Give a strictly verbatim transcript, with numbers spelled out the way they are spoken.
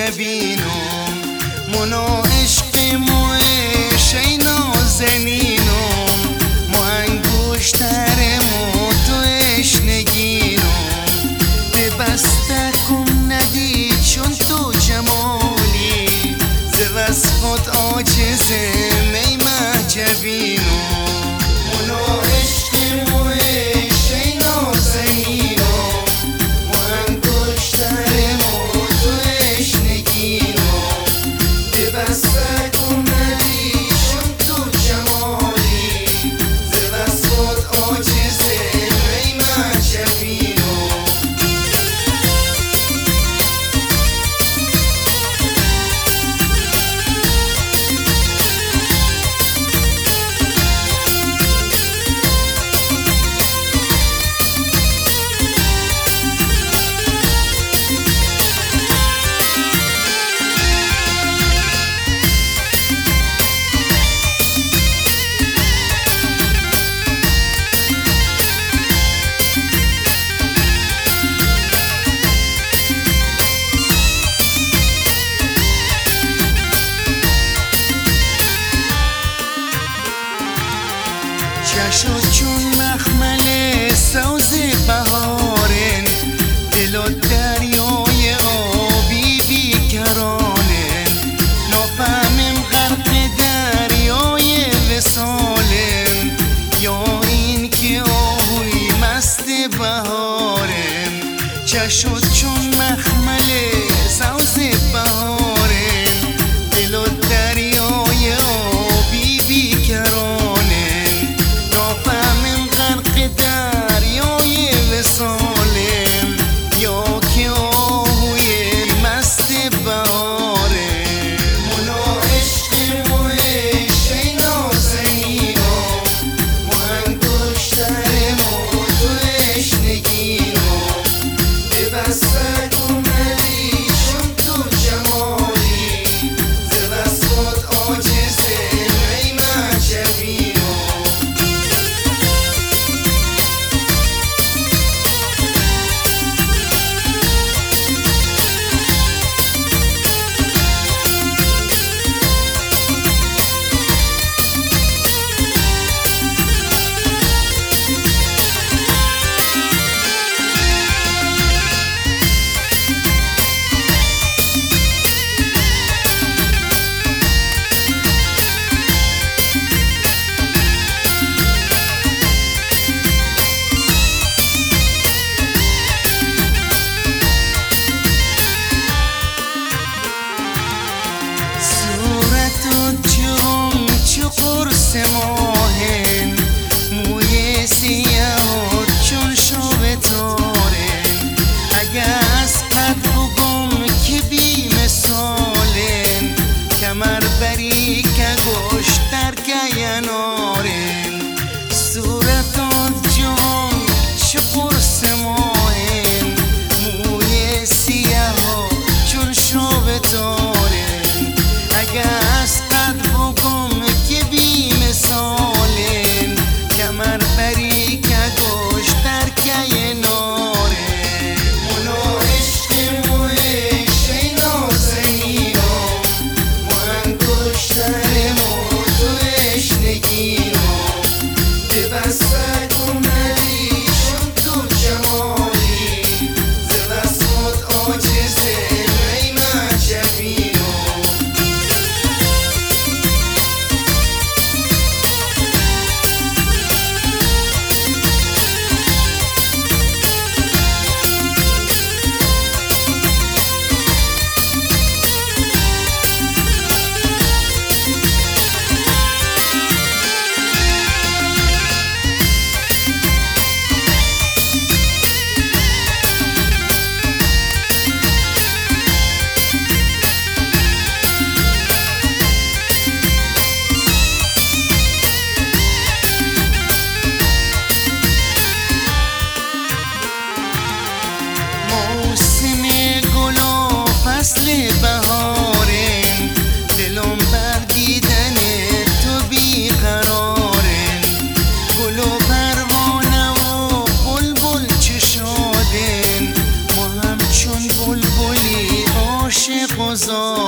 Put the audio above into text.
جبینم منو عشق مو شینا زنینم مو انگشتر مو تو اشنگینم به بسته کن ندی چون تو جمالی ز وصفات عاجزه می جبینم منو عشق مو شینا زنینم مو انگشتر مو تو اشنگینم به بسته کن ندی چون تو جمالی ز وصفات عاجزه می جبینم چشات چون مخمل سوز بهارن دل و دریای آبی بیکرانن نافهمم غرق دریای وصالن یا این که آهوی مست بهارن چشات چون مخمل سوز بهارن دل و دریای آبی بیکرانن دریای وصالم یا که آهوی مست بهاره منو عشق مو شینا زنینم مو انگشتر مو تو اشنگینم به بسته کن ندی چون تو جمالی ز وصفات عاجزه می جبینم قرص ماهن موی سیاهات چون شو تارن اگه از قد بگم که بی مثالن کمر بری که گشتر که ینارن صورتات جام چه قرص ماهن موی سیاهات چون شو تارن اگه از قد بگم که بی مثال گذار